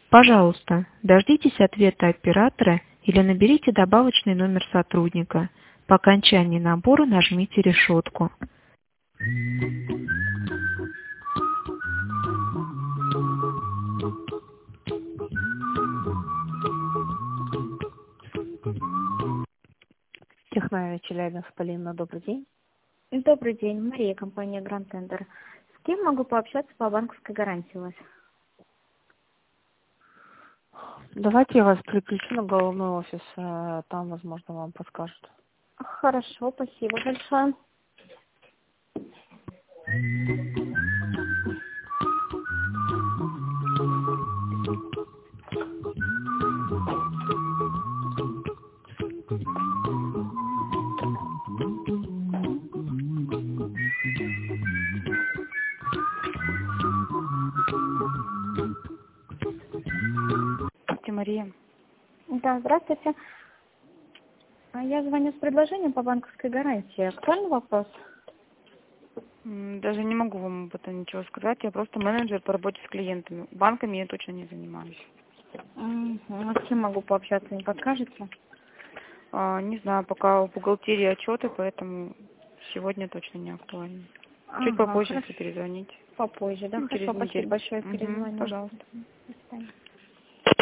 Пожалуйста, дождитесь ответа оператора или наберите добавочный номер сотрудника. По окончании набора нажмите решетку. Технарь Челябинск, Полина, добрый день. Добрый день, Мария, компания Grand Tender. С кем могу пообщаться по банковской гарантии у вас? Давайте я вас переключу на головной офис, там, возможно, вам подскажут. Хорошо, спасибо большое. Мария. Да, здравствуйте. Я звоню с предложением по банковской гарантии. Актуальный вопрос? Даже не могу вам об этом ничего сказать. Я просто менеджер по работе с клиентами. Банками я точно не занимаюсь. А с кем могу пообщаться, не подскажете? Не знаю, пока у бухгалтерии отчеты, поэтому сегодня точно не актуально. Чуть попозже, хорошо. если перезвонить. Попозже, да? Через Хорошо, спасибо неделю. большое, перезвоню. Пожалуйста. До свидания.